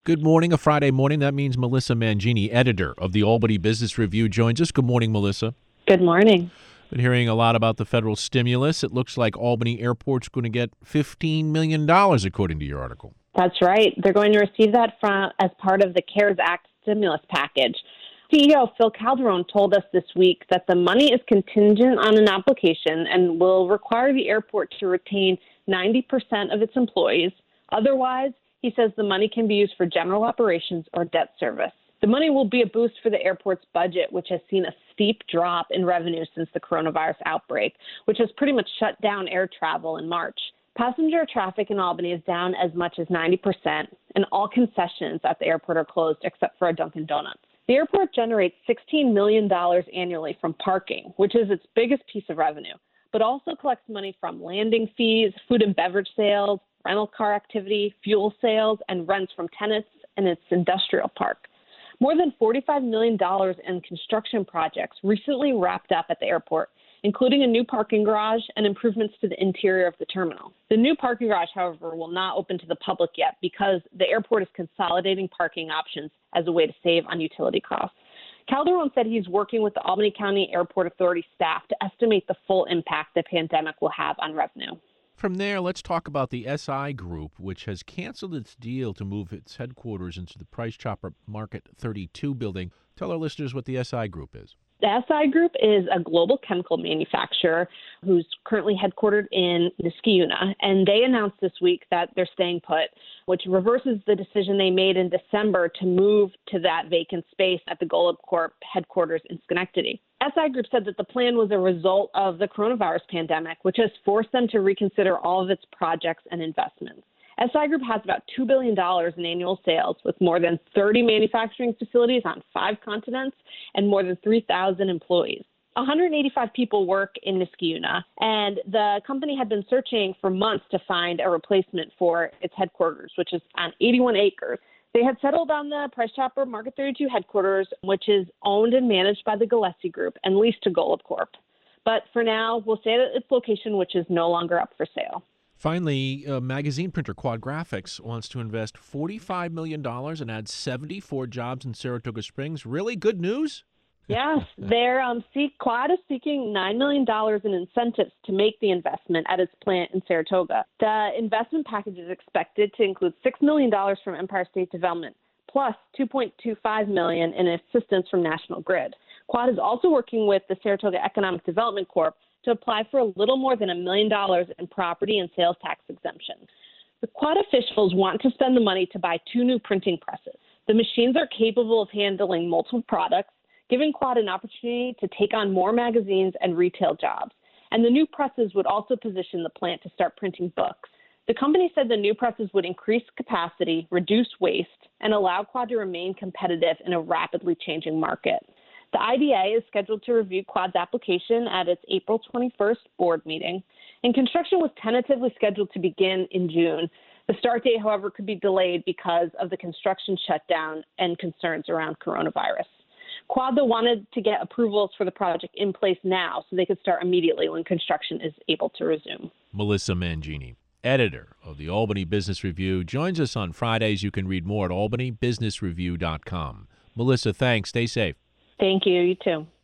Good morning, a Friday morning. That means Melissa Mangini, editor of the Albany Business Review, joins us. Good morning, Melissa. Good morning. Been hearing a lot about the federal stimulus. It looks like Albany Airport's going to get $15 million, according to your article. That's right. They're going to receive that as part of the CARES Act stimulus package. CEO Phil Calderon told us this week that the money is contingent on an application and will require the airport to retain 90% of its employees. Otherwise, he says the money can be used for general operations or debt service. The money will be a boost for the airport's budget, which has seen a steep drop in revenue since the coronavirus outbreak, which has pretty much shut down air travel in March. Passenger traffic in Albany is down as much as 90%, and all concessions at the airport are closed except for a Dunkin' Donuts. The airport generates $16 million annually from parking, which is its biggest piece of revenue, but also collects money from landing fees, food and beverage sales, rental car activity, fuel sales, and rents from tenants in its industrial park. More than $45 million in construction projects recently wrapped up at the airport, including a new parking garage and improvements to the interior of the terminal. The new parking garage, however, will not open to the public yet because the airport is consolidating parking options as a way to save on utility costs. Calderon said he's working with the Albany County Airport Authority staff to estimate the full impact the pandemic will have on revenue. From there, let's talk about the SI Group, which has canceled its deal to move its headquarters into the Price Chopper Market 32 building. Tell our listeners what the SI Group is. The SI Group is a global chemical manufacturer who's currently headquartered in Niskayuna, and they announced this week that they're staying put, which reverses the decision they made in December to move to that vacant space at the Golub Corp headquarters in Schenectady. SI Group said that the plan was a result of the coronavirus pandemic, which has forced them to reconsider all of its projects and investments. SI Group has about $2 billion in annual sales with more than 30 manufacturing facilities on 5 continents and more than 3,000 employees. 185 people work in Niskayuna, and the company had been searching for months to find a replacement for its headquarters, which is on 81 acres. They had settled on the Price Chopper Market 32 headquarters, which is owned and managed by the Gillespie Group and leased to Golub Corp. But for now, we'll stay at its location, which is no longer up for sale. Finally, magazine printer Quad Graphics wants to invest $45 million and add 74 jobs in Saratoga Springs. Really good news? Yes, Quad is seeking $9 million in incentives to make the investment at its plant in Saratoga. The investment package is expected to include $6 million from Empire State Development, plus $2.25 million in assistance from National Grid. Quad is also working with the Saratoga Economic Development Corp to apply for a little more than $1 million in property and sales tax exemptions. The Quad officials want to spend the money to buy 2 new printing presses. The machines are capable of handling multiple products, giving Quad an opportunity to take on more magazines and retail jobs. And the new presses would also position the plant to start printing books. The company said the new presses would increase capacity, reduce waste, and allow Quad to remain competitive in a rapidly changing market. The IDA is scheduled to review Quad's application at its April 21st board meeting, and construction was tentatively scheduled to begin in June. The start date, however, could be delayed because of the construction shutdown and concerns around coronavirus. Quad, though, wanted to get approvals for the project in place now so they could start immediately when construction is able to resume. Melissa Mangini, editor of the Albany Business Review, joins us on Fridays. You can read more at albanybusinessreview.com. Melissa, thanks. Stay safe. Thank you. You too.